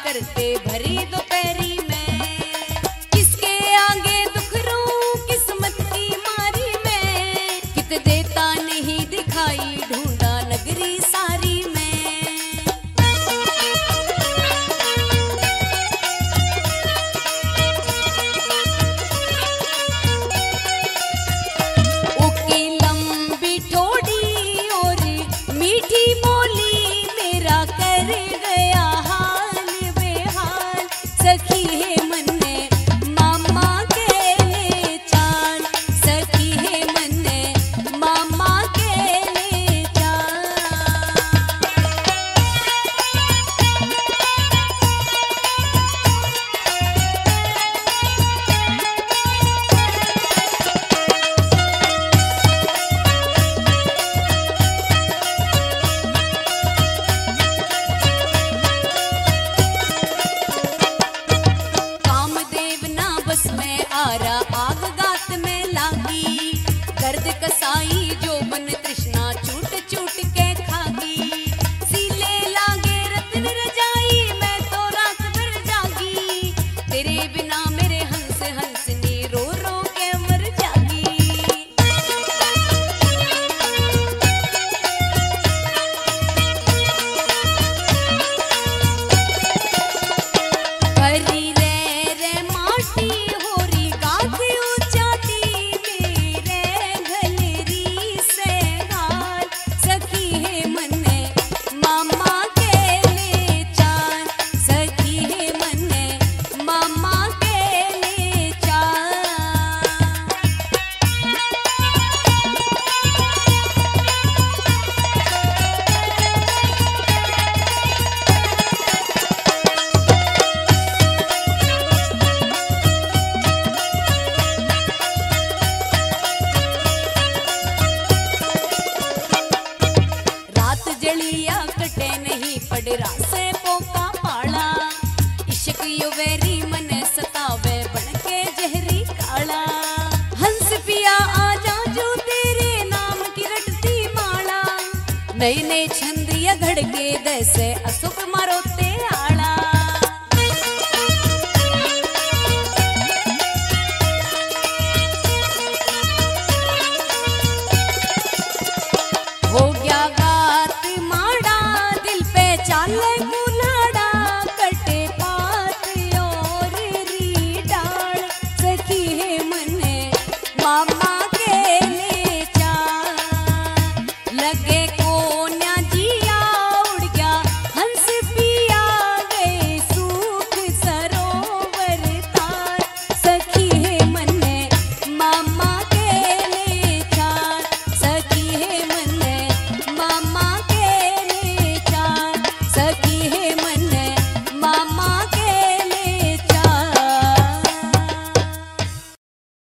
करते भरी दोपहरी में, किसके आगे दुख रू किस्मत की मारी में, कित देता नहीं दिखाई ढूंढा नगरी सारी में। ओकी लंबी ठोड़ी और मीठी बोली मेरा कर गया हाल बेहाल, सखी है मन ने मामा के ले चाल, सखी है मन ने मामा के ले चाल। कामदेव ना बस में आरा आग गात में लागी, दर्द कसाई जो बन तृष्णा चूट चूट के खागी, सीले लागे रत्न रजाई मैं तो रात भर जागी, तेरे बिना मेरे हंस हंसनी रो रो के मर जागी। हरी रे माटी होरी गाथी उचाटी मेरे घलरी से हाल, सखी है मन ने मामा के ले चाल, सखी है मन ने मामा के ले चाल। रात जलिया कटे नहीं पड़रा से पोका पाला, इश्क यो वेरी मन सतावे बनके जहरी काला, हंस पिया आजा जो तेरे नाम की रटती माला, नए नए छंद या धड़के जैसे अशोक मारो